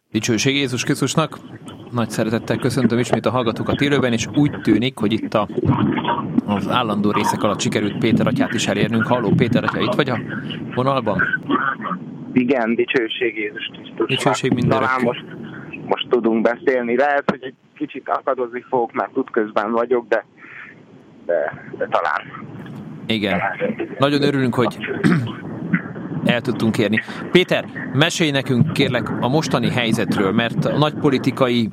Dicsőség Jézus Krisztusnak! Nagy szeretettel köszöntöm ismét a hallgatókat élőben, és úgy tűnik, hogy itt az állandó részek alatt sikerült Péter atyát is elérnünk. Halló, Péter atya, itt vagy a vonalban? Igen, dicsőség Jézus Krisztusnak. Dicsőség mindenek. Talán most tudunk beszélni. Lehet, hogy egy kicsit akadozni fogok, mert útközben vagyok, de talán. Igen. Nagyon örülünk, hogy el tudtunk érni. Péter, mesélj nekünk kérlek a mostani helyzetről, mert a nagy politikai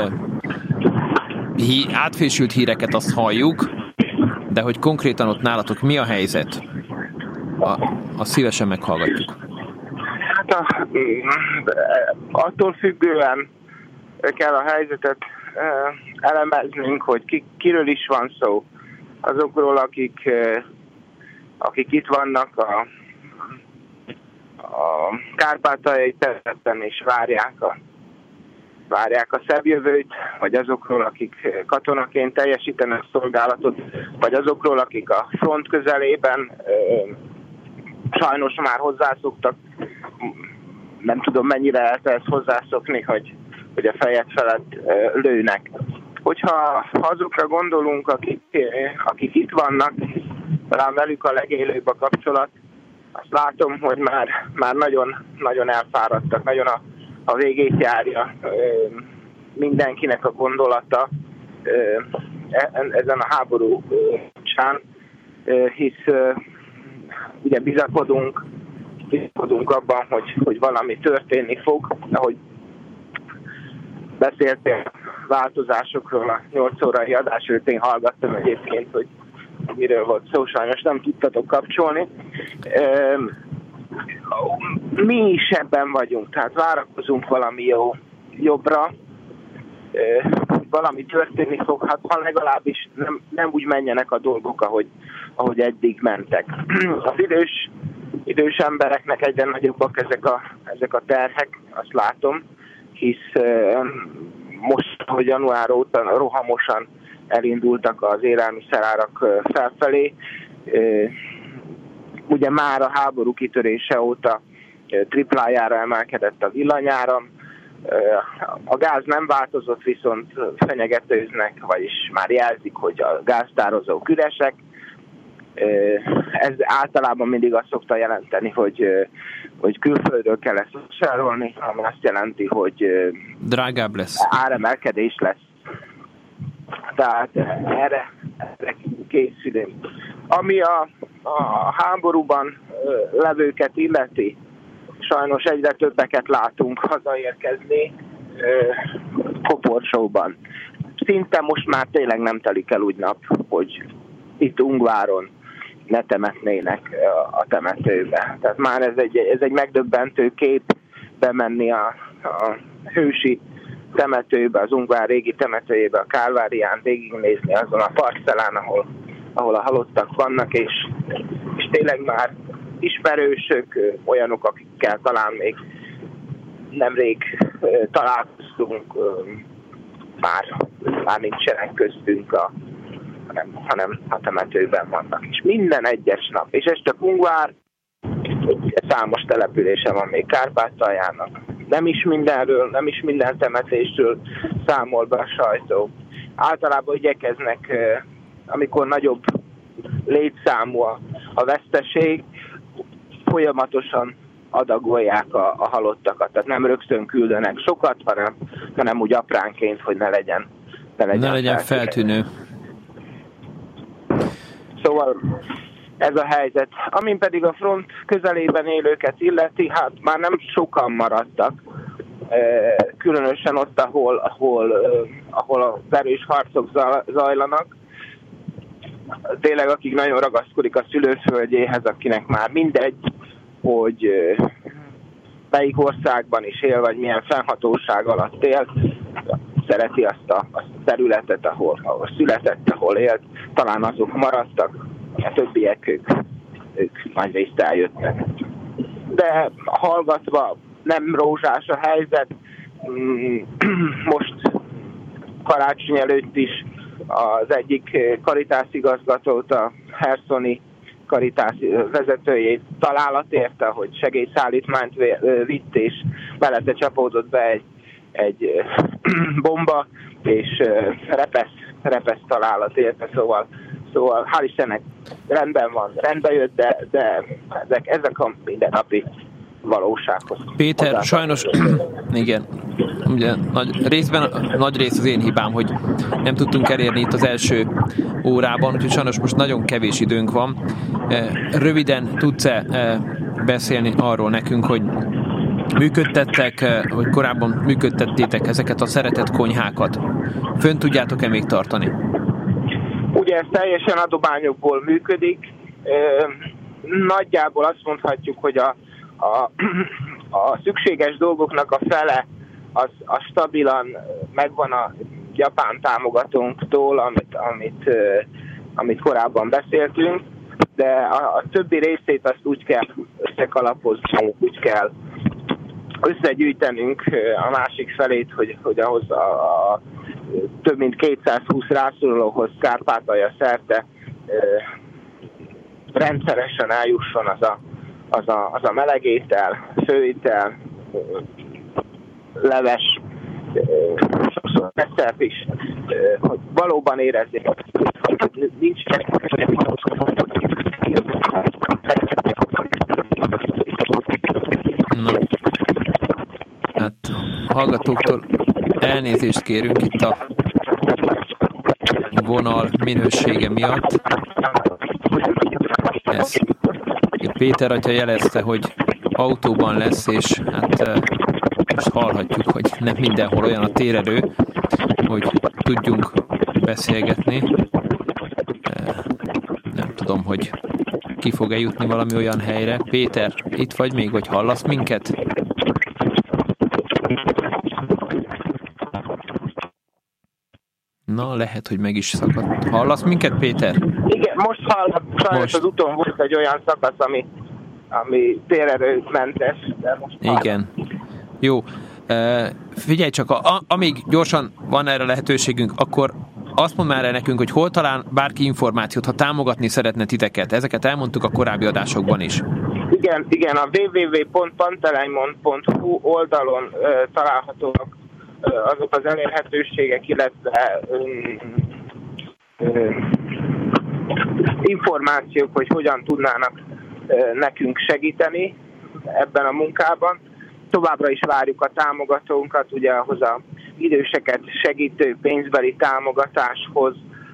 átfésült híreket azt halljuk, de hogy konkrétan ott nálatok mi a helyzet? Azt szívesen meghallgatjuk. Hát attól függően kell a helyzetet elemeznünk, hogy kiről is van szó. Azokról, akik itt vannak a kárpátaljai területen és várják a szebb jövőt, vagy azokról, akik katonaként teljesítenek szolgálatot, vagy azokról, akik a front közelében sajnos már hozzászoktak, nem tudom mennyire lehet ezt hozzászokni, hogy a fejed felett lőnek. Hogyha azokra gondolunk, akik itt vannak, talán velük a legélőbb a kapcsolat, azt látom, hogy már nagyon, nagyon elfáradtak, nagyon a végét járja mindenkinek a gondolata ezen a háború kapcsán, hisz ugye bizakodunk abban, hogy valami történni fog, ahogy beszéltél változásokról a 8 órai adás előtt, én hallgattam egyébként, hogy miről volt szó, sajnos nem tudtatok kapcsolni. Mi is ebben vagyunk, tehát várakozunk valami jobbra, valami történni fog, hát ha legalábbis nem úgy menjenek a dolgok, ahogy eddig mentek. Az idős embereknek egyre nagyobbak ezek a terhek, azt látom, hisz most, hogy január óta rohamosan elindultak az élelmiszerárak felfelé. Ugye már a háború kitörése óta triplájára emelkedett a villanyáram. A gáz nem változott, viszont fenyegetőznek, vagyis már jelzik, hogy a gáztározók üresek. Ez általában mindig azt szokta jelenteni, hogy külföldről kell ezt vásárolni, ami azt jelenti, hogy drágább lesz. Áremelkedés lesz. Tehát erre készülünk. Ami a háborúban levőket illeti, sajnos egyre többeket látunk hazaérkezni Koporsóban. Szinte most már tényleg nem telik el úgy nap, hogy itt Ungváron ne temetnének a temetőbe. Tehát már ez egy megdöbbentő kép bemenni a hősi temetőbe, az Ungvár régi temetőjébe, a Kálvárián végignézni azon a parcellán, ahol a halottak vannak, és tényleg már ismerősök, olyanok, akikkel talán még nemrég találkoztunk, már nincsenek köztünk, hanem a temetőben vannak. És minden egyes nap, és ez csak Ungvár, számos települése van még Kárpátaljának. Nem is mindenről, nem is minden temetésről számol be a sajtó. Általában igyekeznek, amikor nagyobb létszámú a veszteség, folyamatosan adagolják a halottakat. Tehát nem rögtön küldenek sokat, hanem úgy apránként, hogy ne legyen feltűnő. Szóval ez a helyzet. Amin pedig a front közelében élőket illeti, hát már nem sokan maradtak. Különösen ott, ahol az erős harcok zajlanak. Tényleg, akik nagyon ragaszkodik a szülőföldjéhez, akinek már mindegy, hogy melyik országban is él, vagy milyen fennhatóság alatt él, szereti azt a területet, ahol született, ahol élt, talán azok maradtak, a többiek ők nagyrészt eljöttek. De hallgatva nem rózsás a helyzet, most karácsony előtt is az egyik Caritas igazgatót, a Hersoni Caritas vezetőjét találat érte, hogy segélyszállítmányt vitt, és mellette csapódott be egy bomba és repesz találat érte, szóval hál' Istennek rendben jött, de ezek a mindennapi valósághoz. Péter, sajnos, igen, ugye nagy rész az én hibám, hogy nem tudtunk elérni itt az első órában, úgyhogy sajnos most nagyon kevés időnk van. Röviden tudsz-e beszélni arról nekünk, hogy működtettek, vagy korábban működtettétek ezeket a szeretett konyhákat? Fönn tudjátok-e még tartani? Ugye ez teljesen adományokból működik. Nagyjából azt mondhatjuk, hogy a szükséges dolgoknak a fele az stabilan megvan a japán támogatónktól, amit korábban beszéltünk, de a többi részét azt úgy kell összekalapozni, úgy kell összegyűjtenünk a másik felét, hogy ahhoz a több mint 220 rászorulóhoz Kárpátalja szerte rendszeresen eljusson az a melegétel, főétel, leves, sokszor desszert is, hogy valóban érezzék, hogy nincs. Na, hát hallgatóktól elnézést kérünk itt a vonal minősége miatt. Ez. Péter atya jelezte, hogy autóban lesz, és hát most hallhatjuk, hogy nem mindenhol olyan a térerő, hogy tudjunk beszélgetni. Nem tudom, hogy ki fog-e jutni valami olyan helyre. Péter, itt vagy még, vagy hallasz minket? Na, lehet, hogy meg is szakadt. Hallasz minket, Péter? Igen, most hallok. Sajnos az úton volt egy olyan szakasz, ami térerőmentes, de most hallok. Igen. Jó. Figyelj csak, amíg gyorsan van erre lehetőségünk, akkor azt mondd már el nekünk, hogy hol talál bárki információt, ha támogatni szeretne titeket. Ezeket elmondtuk a korábbi adásokban is. Igen, a www.panteleimon.hu oldalon találhatóak azok az elérhetőségek, illetve információk, hogy hogyan tudnának nekünk segíteni ebben a munkában. Továbbra is várjuk a támogatónkat, ugye ahhoz az időseket segítő pénzbeli támogatáshoz,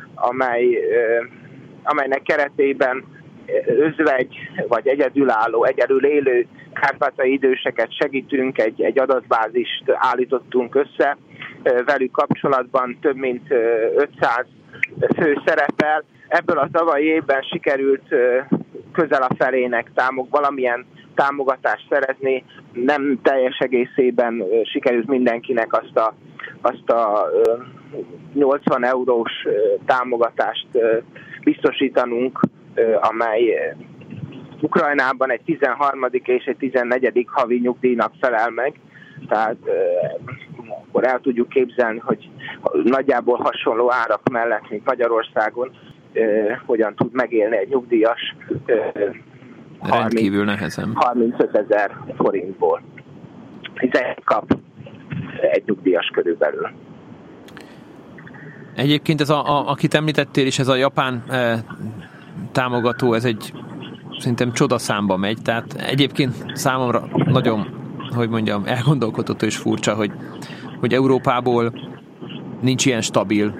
amelynek keretében özvegy vagy egyedül élő kárpátaljai időseket segítünk, egy adatbázist állítottunk össze, velük kapcsolatban több mint 500 fő szerepel. Ebből a tavalyi évben sikerült közel a felének valamilyen támogatást szerezni, nem teljes egészében sikerült mindenkinek azt a 80 eurós támogatást biztosítanunk, amely Ukrajnában egy 13. és egy 14. havi nyugdíjnak felel meg. Tehát akkor el tudjuk képzelni, hogy nagyjából hasonló árak mellett, mint Magyarországon, hogyan tud megélni egy nyugdíjas rendkívül nehezen 35 000 forintból. Hiszen kap egy nyugdíjas körülbelül. Egyébként ez akit említettél is, ez a japán támogató, ez egy szerintem csodaszámba megy, tehát egyébként számomra nagyon, hogy mondjam, elgondolkodható és furcsa, hogy Európából nincs ilyen stabil,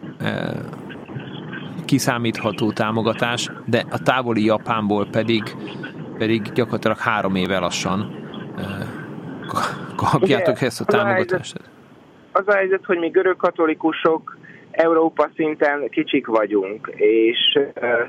kiszámítható támogatás, de a távoli Japánból pedig gyakorlatilag 3 éve lassan kapjátok ugye, ezt a támogatást. Az a helyzet, hogy mi görögkatolikusok Európa szinten kicsik vagyunk, és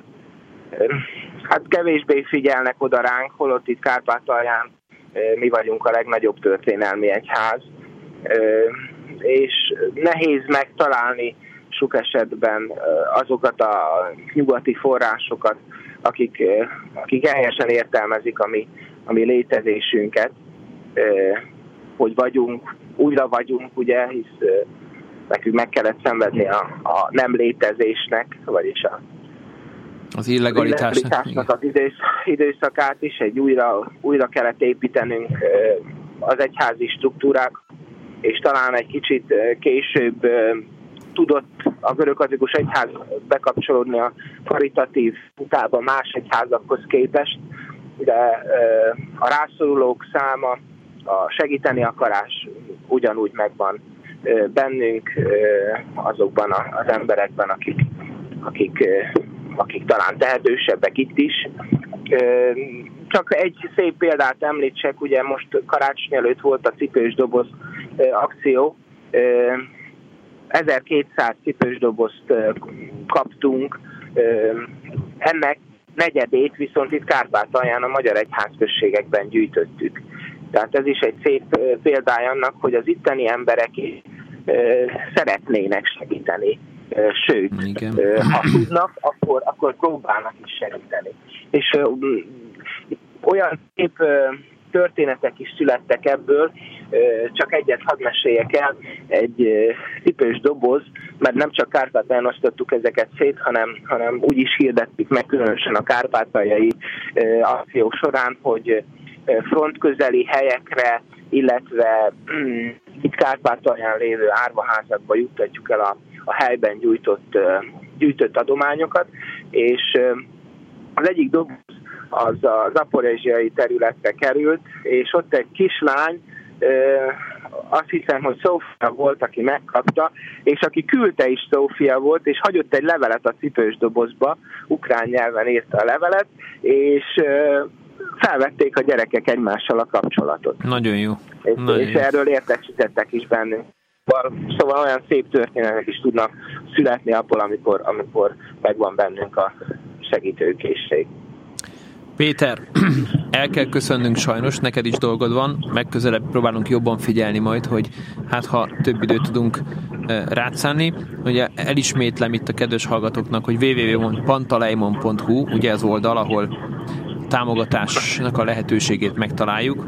hát kevésbé figyelnek oda ránk, holott itt Kárpátalján mi vagyunk a legnagyobb történelmi egyház, és nehéz megtalálni sok esetben azokat a nyugati forrásokat, akik teljesen értelmezik a mi létezésünket, hogy újra vagyunk, ugye, hisz nekünk meg kellett szenvedni a nem létezésnek, vagyis az illegalitásnak az időszakát is, újra kellett építenünk az egyházi struktúrák, és talán egy kicsit később tudott a görögkatolikus egyház bekapcsolódni a karitatív utába más egyházakhoz képest, de a rászorulók száma, a segíteni akarás ugyanúgy megvan bennünk, azokban az emberekben, akik talán tehetősebbek itt is. Csak egy szép példát említsek, ugye most karácsony előtt volt a cipős doboz akció, 1200 cipős dobozt kaptunk, ennek negyedét viszont itt Kárpátalján a magyar egyházközségekben gyűjtöttük. Tehát ez is egy szép példája annak, hogy az itteni emberek szeretnének segíteni. Sőt, ha tudnak, akkor próbálnak is segíteni. És olyan szép történetek is születtek ebből, csak egyet hadd meséljek el, egy cipős doboz, mert nem csak Kárpátalján osztottuk ezeket szét, hanem úgy is hirdettük meg, különösen a kárpátaljai akció során, hogy frontközeli helyekre, illetve itt Kárpátalján lévő árvaházakba juttatjuk el a helyben gyűjtött adományokat, és az egyik doboz az a zaporizsiai területre került, és ott egy kislány, azt hiszem, hogy Szófia volt, aki megkapta, és aki küldte is Szófia volt, és hagyott egy levelet a cipős dobozba, ukrán nyelven írta a levelet, és felvették a gyerekek egymással a kapcsolatot. Nagyon jó. És erről értesítettek is bennünk. Szóval olyan szép történetek is tudnak születni abból, amikor megvan bennünk a segítőkészség. Péter, el kell köszönnünk sajnos, neked is dolgod van, megközelebb próbálunk jobban figyelni majd, hogy hát ha több időt tudunk rád szánni. Ugye elismétlem itt a kedves hallgatóknak, hogy www.pantaleimon.hu, ugye az oldal, ahol támogatásnak a lehetőségét megtaláljuk.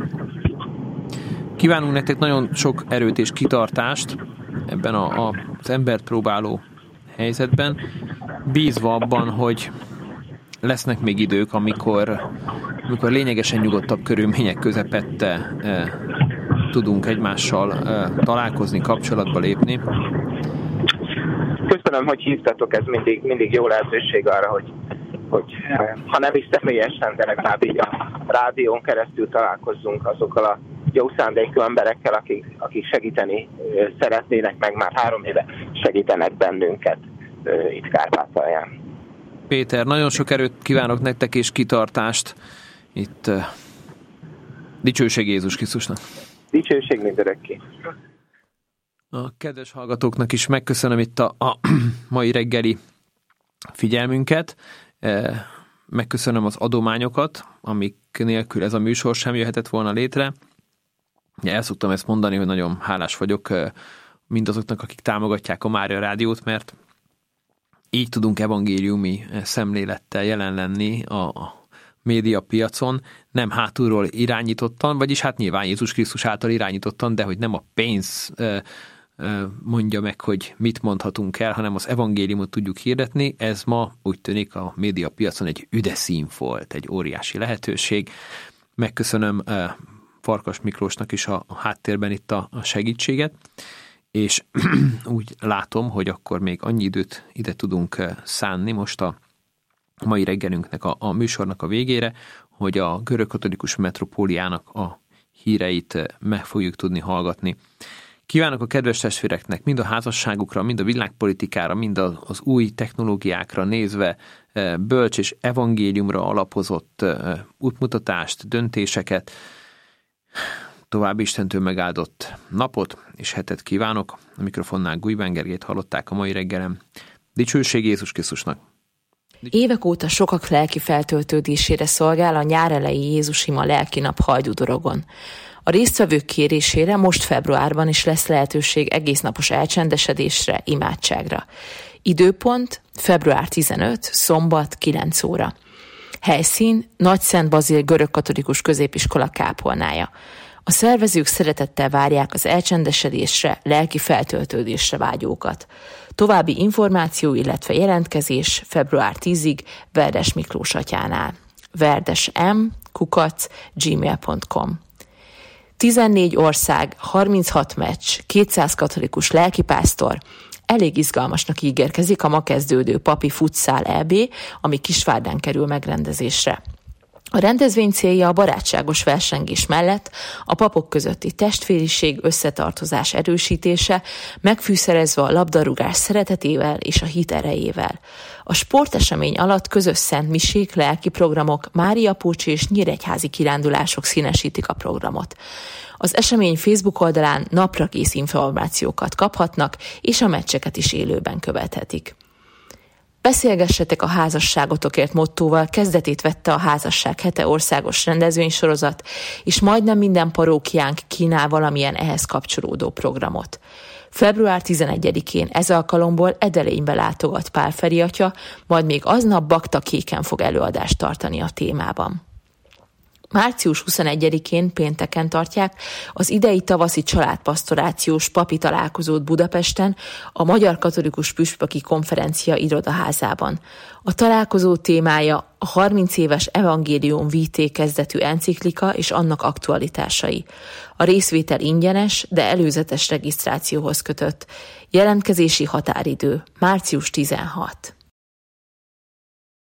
Kívánunk nektek nagyon sok erőt és kitartást ebben az embert próbáló helyzetben, bízva abban, hogy lesznek még idők, amikor lényegesen nyugodtabb körülmények közepette tudunk egymással találkozni, kapcsolatba lépni. Köszönöm, hogy hívtatok, ez mindig jó lehetőség arra, hogy ha nem is személyesen, de legalább így a rádión keresztül találkozzunk azokkal a jó szándékú emberekkel, akik segíteni szeretnének, meg már 3 éve segítenek bennünket itt Kárpátalján. Péter, nagyon sok erőt kívánok nektek és kitartást itt. Dicsőség Jézus Krisztusnak. Dicsőség mindörökké. A kedves hallgatóknak is megköszönöm itt a mai reggeli figyelmünket. Megköszönöm az adományokat, amik nélkül ez a műsor sem jöhetett volna létre. El szoktam ezt mondani, hogy nagyon hálás vagyok mindazoknak, akik támogatják a Mária Rádiót, mert így tudunk evangéliumi szemlélettel jelen lenni a médiapiacon, nem hátulról irányítottan, vagyis hát nyilván Jézus Krisztus által irányítottan, de hogy nem a pénz mondja meg, hogy mit mondhatunk el, hanem az evangéliumot tudjuk hirdetni. Ez ma úgy tűnik a médiapiacon egy üde színfolt, egy óriási lehetőség. Megköszönöm Farkas Miklósnak is a háttérben itt a segítséget, és úgy látom, hogy akkor még annyi időt ide tudunk szánni most a mai reggelünknek, a műsornak a végére, hogy a görögkatolikus metropóliának a híreit meg fogjuk tudni hallgatni. Kívánok a kedves testvéreknek mind a házasságukra, mind a világpolitikára, mind az új technológiákra nézve bölcs és evangéliumra alapozott útmutatást, döntéseket, további Istentől megáldott napot és hetet kívánok. A mikrofonnál Gulyván Gergelyt hallották a mai reggelen. Dicsőség Jézus Krisztusnak! Évek óta sokak lelki feltöltődésére szolgál a nyár eleji Jézus ima lelki nap Hajdúdorogon. A résztvevők kérésére most februárban is lesz lehetőség egésznapos elcsendesedésre, imádságra. Időpont február 15, szombat 9 óra. Helyszín Nagyszent Bazil görögkatolikus középiskola kápolnája. A szervezők szeretettel várják az elcsendesedésre, lelki feltöltődésre vágyókat. További információ, illetve jelentkezés február 10-ig Verdes Miklós atyánál. verdesm@gmail.com. 14 ország, 36 meccs, 200 katolikus lelkipásztor. Elég izgalmasnak ígérkezik a ma kezdődő papi futszál EB, ami Kisvárdán kerül megrendezésre. A rendezvény célja a barátságos versengés mellett a papok közötti testvériség, összetartozás erősítése, megfűszerezve a labdarúgás szeretetével és a hit erejével. A sportesemény alatt közös szentmisék, lelki programok, Máriapócsi és nyíregyházi kirándulások színesítik a programot. Az esemény Facebook oldalán naprakész információkat kaphatnak, és a meccseket is élőben követhetik. Beszélgessetek a házasságotokért mottóval kezdetét vette a Házasság hete országos rendezvénysorozat, és majdnem minden parókiánk kínál valamilyen ehhez kapcsolódó programot. Február 11-én ez alkalomból Edelénybe látogat Pál Feri atya, majd még aznap Baktakéken fog előadást tartani a témában. Március 21-én pénteken tartják az idei tavaszi családpastorációs papi találkozót Budapesten, a Magyar Katolikus Püspöki Konferencia irodaházában. A találkozó témája a 30 éves Evangélium Vitae kezdetű enciklika és annak aktualitásai. A részvétel ingyenes, de előzetes regisztrációhoz kötött. Jelentkezési határidő március 16.